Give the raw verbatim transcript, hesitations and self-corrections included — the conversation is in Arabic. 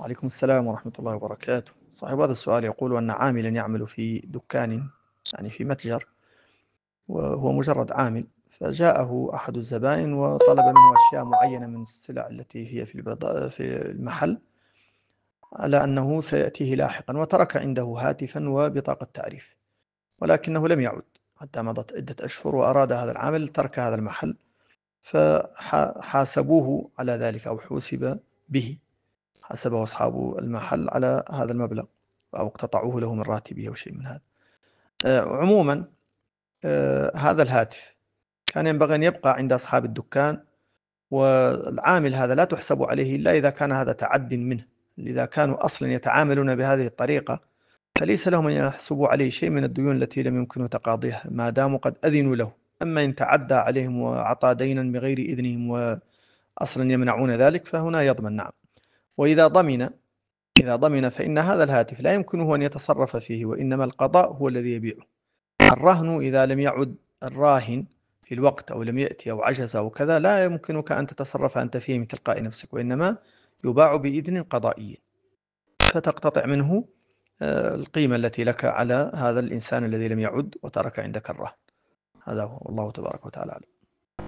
وعليكم السلام ورحمة الله وبركاته. صاحب هذا السؤال يقول أن عاملا يعمل في دكان، يعني في متجر، وهو مجرد عامل، فجاءه أحد الزبائن وطلب منه أشياء معينة من السلع التي هي في البضا- في المحل، على أنه سيأتيه لاحقا، وترك عنده هاتفا وبطاقة تعريف، ولكنه لم يعد حتى مضت عدة أشهر، وأراد هذا العامل ترك هذا المحل، فحاسبوه على ذلك أو حوسب به، حاسبه أصحاب المحل على هذا المبلغ، أو اقتطعوه له من راتبه أو شيء من هذا. آه، عموما، آه، هذا الهاتف كان ينبغي أن يبقى عند أصحاب الدكان، والعامل هذا لا تحسب عليه إلا إذا كان هذا تعد منه. إذا كانوا أصلا يتعاملون بهذه الطريقة فليس لهم أن يحسبوا عليه شيء من الديون التي لم يمكنوا تقاضيها ما داموا قد أذنوا له. أما إن تعدى عليهم وأعطى دينا بغير إذنهم وأصلا يمنعون ذلك فهنا يضمن، نعم. وإذا ضمن إذا ضمن فإن هذا الهاتف لا يمكنه أن يتصرف فيه، وإنما القضاء هو الذي يبيعه. الرهن إذا لم يعد الراهن في الوقت، أو لم يأتي، أو عجز، أو كذا، لا يمكنك أن تتصرف أنت فيه من تلقاء نفسك، وإنما يباع بإذن قضائي، فتقتطع منه آه، القيمة التي لك على هذا الإنسان الذي لم يعد وترك عندك الرهن. هذا هو، والله تبارك وتعالى أعلم.